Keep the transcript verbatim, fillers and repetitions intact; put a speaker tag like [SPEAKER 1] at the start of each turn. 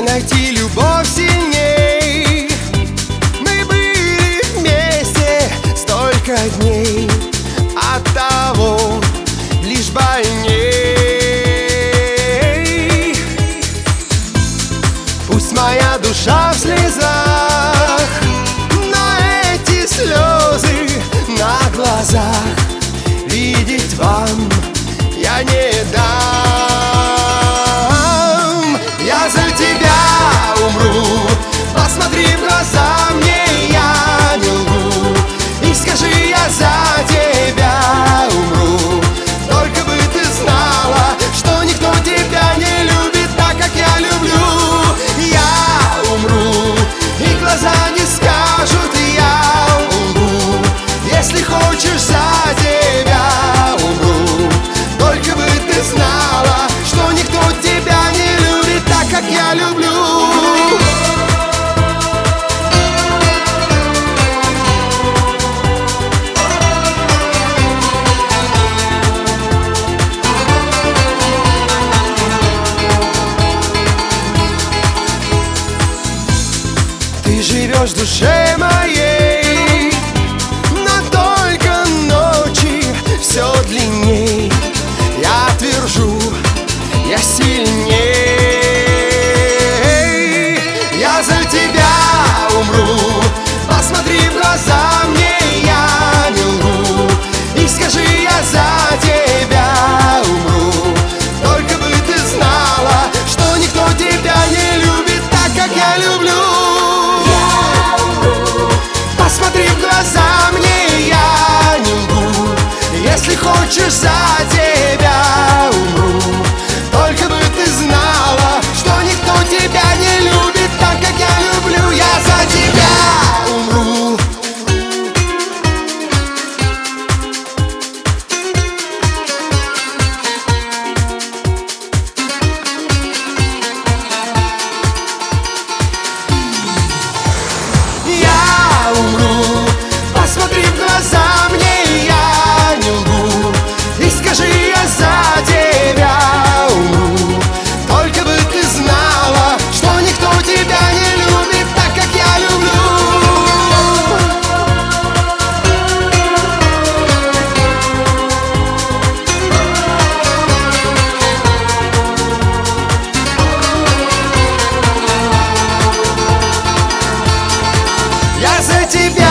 [SPEAKER 1] найти любовь сильней. Мы были вместе столько дней, оттого лишь больней. Пусть моя душа в слезах, но эти слезы на глазах видеть вам я не дам. Я за тебя умру, посмотри в глаза мне, я не лгу. И скажи, я за тебя умру. Только бы ты знала, что никто тебя не любит так, как я люблю. Я умру, и глаза не скажут, я лгу. Если хочешь, за тебя умру. Только бы ты знала, что никто тебя не любит так, как я люблю. Ты живешь в душе моей, но только ночи все длинней. Я твержу, я сильней. Я за тебя умру, посмотри в глаза мне, я не лгу. И скажи, я за тебя умру. Только бы ты знала, что никто тебя не любит так, как я люблю. Посмотри в глаза мне, я не лгу. Если хочешь, за тебя умру. Только бы ты знала, что никто тебя не любит так, как я люблю. Я за тебя умру. Я умру, посмотри в глаза мне, я не лгу. И скажи, я за тебя умру. Только бы ты знала, что никто тебя не любит так, как я люблю. Я за тебя